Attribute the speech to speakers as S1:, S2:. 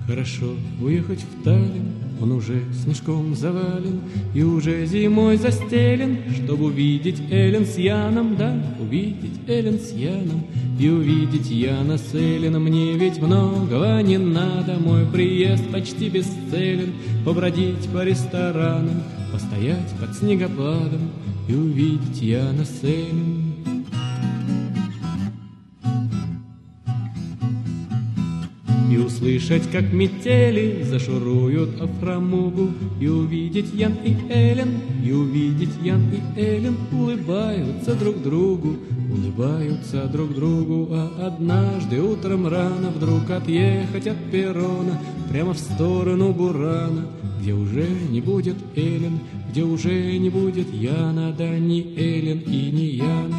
S1: Хорошо уехать в Таллин, он уже снежком завален и уже зимой застелен, чтобы увидеть Элен с Яном, да, увидеть Элен с Яном и увидеть Яна с Элен. Мне ведь многого не надо, мой приезд почти бесцелен, побродить по ресторанам, постоять под снегопадом и увидеть Яна с Элен. И услышать, как метели зашуруют о фрамугу, и увидеть Ян и Элен, и увидеть Ян и Элен улыбаются друг другу, а однажды утром рано вдруг отъехать от перрона прямо в сторону Бурана, где уже не будет Элен, где уже не будет Яна, да ни Элен и ни Ян.